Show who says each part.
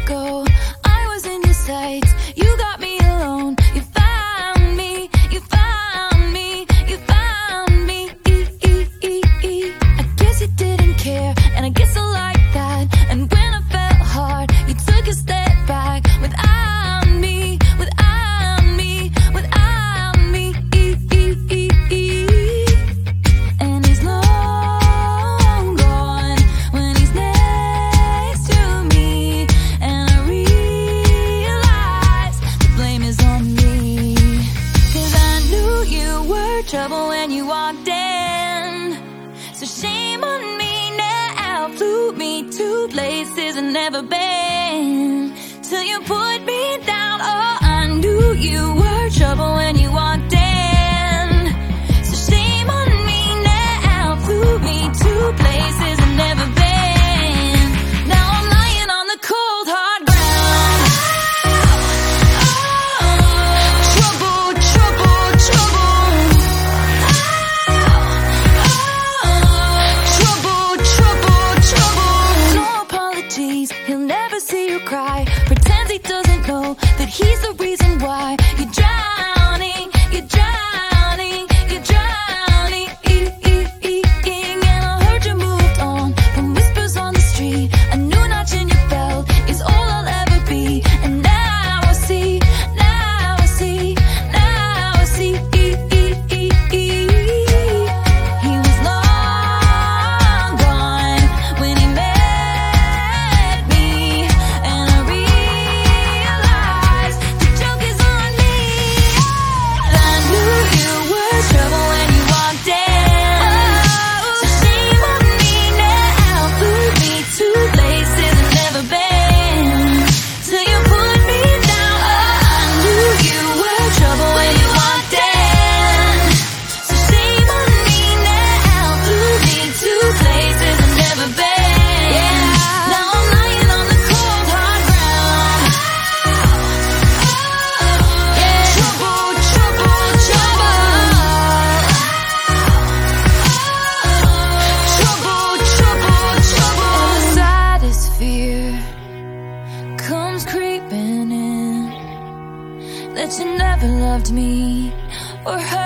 Speaker 1: ago, I was in your sights. You got me alone. You found me. You found me. You found me. I guess you didn't care, and I guess I like that. And when I felt hard, you took a step back. Without me, without me, without me. And he's long gone when he's next to me. And I realize the blame is on me. 'Cause I knew you were trouble when you walked in. So shame on me now. Flew me to places I've never been. Till you put me down. Oh, I knew you were trouble when you walked in. So shame on me now. Flew me to places I've never been. Now I'm lying on the cold hard ground. Trouble, trouble, trouble. Trouble, trouble, trouble. No apologies, he'll never see you cry. Pretends he doesn't know that he's the reason why you're drowning, you're drowning, you're drowning. And I heard you moved on from whispers on the street. A new notch in your belt is all I'll ever be. And now I see, now I see, now I see. He was long gone when he met me. And I realized the joke is on me. I knew you were trouble when you walked in. So shame on me now. Flew me to places I've never been. Till you put me down. Oh, I knew you were trouble when you walked in. So shame on me now. Flew me to places I've never been. Now I'm lying on the cold hard ground. Trouble, trouble, trouble. Trouble, trouble, trouble. And the saddest fear comes creeping in, that you never loved me or her.